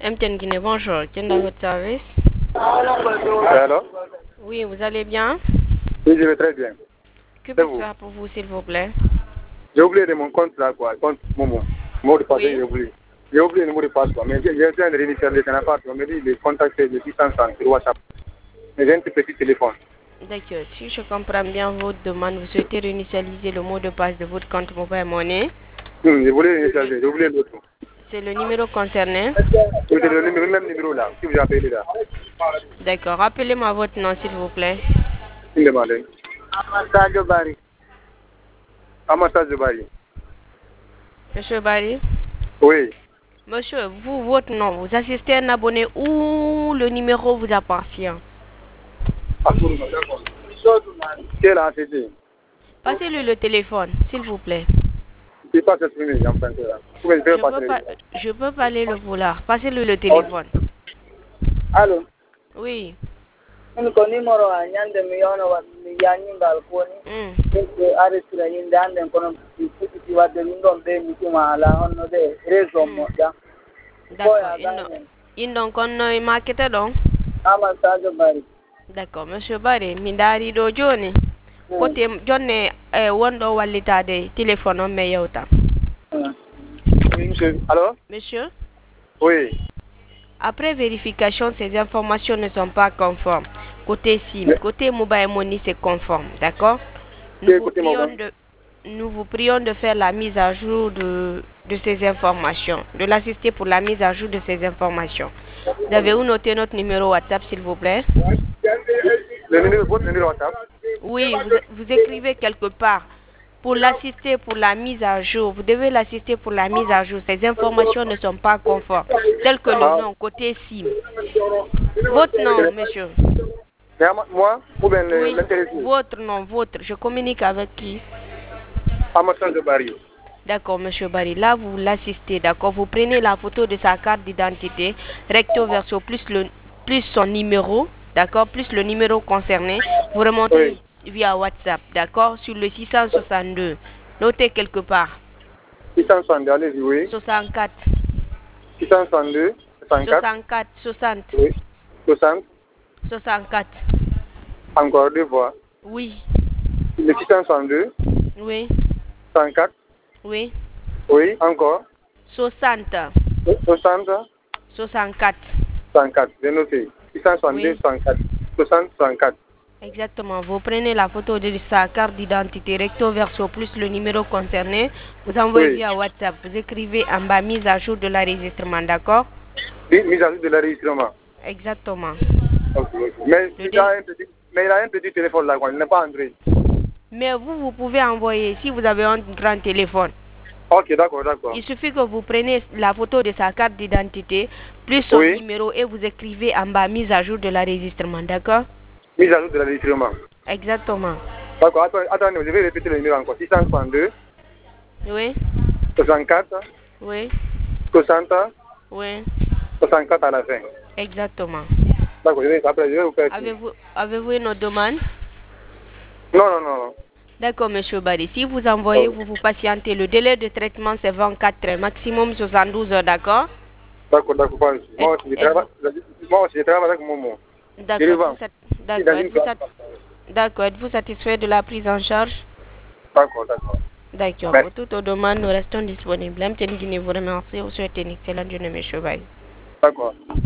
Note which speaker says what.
Speaker 1: MTN Guinée, bonjour. Qui est dans votre service?
Speaker 2: Allô?
Speaker 1: Oui, vous allez bien?
Speaker 2: Oui, je vais très bien.
Speaker 1: Que puis-je faire pour vous, s'il vous plaît?
Speaker 2: J'ai oublié de mon compte là, quoi. Compte Momo. Mot de passe,
Speaker 1: Oui.
Speaker 2: j'ai oublié. J'ai oublié le mot de passe, quoi. Mais j'ai besoin de réinitialiser, ça n'a pas. On me dit de contacter le 600 sur WhatsApp. Mais j'ai un petit téléphone.
Speaker 1: D'accord. Si je comprends bien votre demande, vous souhaitez réinitialiser le mot de passe de votre compte Mobile Money.
Speaker 2: Je voulais réinitialiser, j'ai oublié l'autre.
Speaker 1: C'est le numéro concerné.
Speaker 2: Oui, c'est le même numéro là, si vous appelez là.
Speaker 1: D'accord. Rappelez-moi votre nom, s'il vous plaît.
Speaker 2: Une demande. Amasadio Bari. Amasadio Bari.
Speaker 1: Monsieur Barry?
Speaker 2: Oui.
Speaker 1: Monsieur, vous, votre nom, vous assistez à un abonné ou le numéro vous appartient?
Speaker 2: Quel a été?
Speaker 1: Passez-lui le téléphone, s'il vous plaît.
Speaker 2: Je ne peux pas s'exprimer, j'emprunte là.
Speaker 1: Je peux parler le vouloir. Passez-lui le téléphone.
Speaker 3: Allô?
Speaker 1: Oui.
Speaker 3: Min ko numéro a ñande mi yewno wat mi yañingal koni ɓe arrêtira yinde hannde kono fuɗɗiti wadde min ɗon ɓe mi tuma ala honno de réseau moƴƴa
Speaker 1: D'accord. In ɗon konno e makete ɗon?
Speaker 3: Amadou Sadio Bari.
Speaker 1: D'accord. Monsieur Bari, mi daari ɗo joni kote jonne wonɗo wallitade téléphone on mi yewta.
Speaker 2: Oui, monsieur. Allô?
Speaker 1: Monsieur?
Speaker 2: Oui.
Speaker 1: Après vérification, ces informations ne sont pas conformes. Côté SIM, côté Mobile Money, c'est conforme, d'accord? Nous vous prions de faire la mise à jour de ces informations, de l'assister pour la mise à jour de ces informations. Vous avez-vous noté notre numéro WhatsApp, s'il vous plaît?
Speaker 2: Votre numéro WhatsApp?
Speaker 1: Oui, vous écrivez quelque part. Pour l'assister pour la mise à jour, vous devez l'assister pour la mise à jour. Ces informations ne sont pas conformes, telles que le nom, côté SIM. Votre nom, monsieur?
Speaker 2: Moi ou bien
Speaker 1: oui,
Speaker 2: l'intéressé?
Speaker 1: Votre nom, votre. Je communique avec qui?
Speaker 2: Amasadio Bari.
Speaker 1: D'accord, monsieur Barry. Là, vous l'assistez, d'accord? Vous prenez la photo de sa carte d'identité, recto verso, plus son numéro, d'accord? Plus le numéro concerné. Vous remontez via WhatsApp, d'accord? Sur le 662. Notez quelque part.
Speaker 2: 662, allez-y, oui.
Speaker 1: 64.
Speaker 2: 662,
Speaker 1: 64, 60.
Speaker 2: Oui. 60.
Speaker 1: 64.
Speaker 2: Encore deux fois.
Speaker 1: Oui.
Speaker 2: Le 662.
Speaker 1: Oui.
Speaker 2: 64.
Speaker 1: Oui.
Speaker 2: Oui, encore.
Speaker 1: 60.
Speaker 2: 60.
Speaker 1: 64.
Speaker 2: 64, j'ai noté. 662, 64. 60, 64.
Speaker 1: Exactement. Vous prenez la photo de sa carte d'identité recto verso plus le numéro concerné. Vous envoyez via WhatsApp. Vous écrivez en bas mise à jour de l'enregistrement, d'accord?
Speaker 2: Mise à jour de l'enregistrement.
Speaker 1: Exactement.
Speaker 2: Okay. Mais il a un petit téléphone là, il n'est pas Android.
Speaker 1: Mais vous pouvez envoyer si vous avez un grand téléphone.
Speaker 2: Ok, d'accord, d'accord.
Speaker 1: Il suffit que vous preniez la photo de sa carte d'identité plus son numéro et vous écrivez en bas mise à jour de l'enregistrement, d'accord?
Speaker 2: Mise à jour de l'enregistrement.
Speaker 1: Exactement.
Speaker 2: D'accord, attendez, je vais répéter le numéro encore. 662.
Speaker 1: Oui.
Speaker 2: 64.
Speaker 1: Oui.
Speaker 2: 60.
Speaker 1: Oui.
Speaker 2: 64 à la fin.
Speaker 1: Exactement.
Speaker 2: D'accord, je vais vous faire.
Speaker 1: Avez-vous une autre demande?
Speaker 2: Non.
Speaker 1: D'accord, monsieur Barry. Si vous envoyez, vous patientez. Le délai de traitement, c'est 24 heures, maximum 72 heures, d'accord?
Speaker 2: D'accord. Moi aussi, je travaille avec Momo.
Speaker 1: D'accord. Êtes-vous satisfait de la prise en charge?
Speaker 2: D'accord.
Speaker 1: D'accord. Pour toute demande, nous restons disponibles. MTN Guinée vous remercie. Vous souhaitez une excellente journée, monsieur Barry.
Speaker 2: D'accord.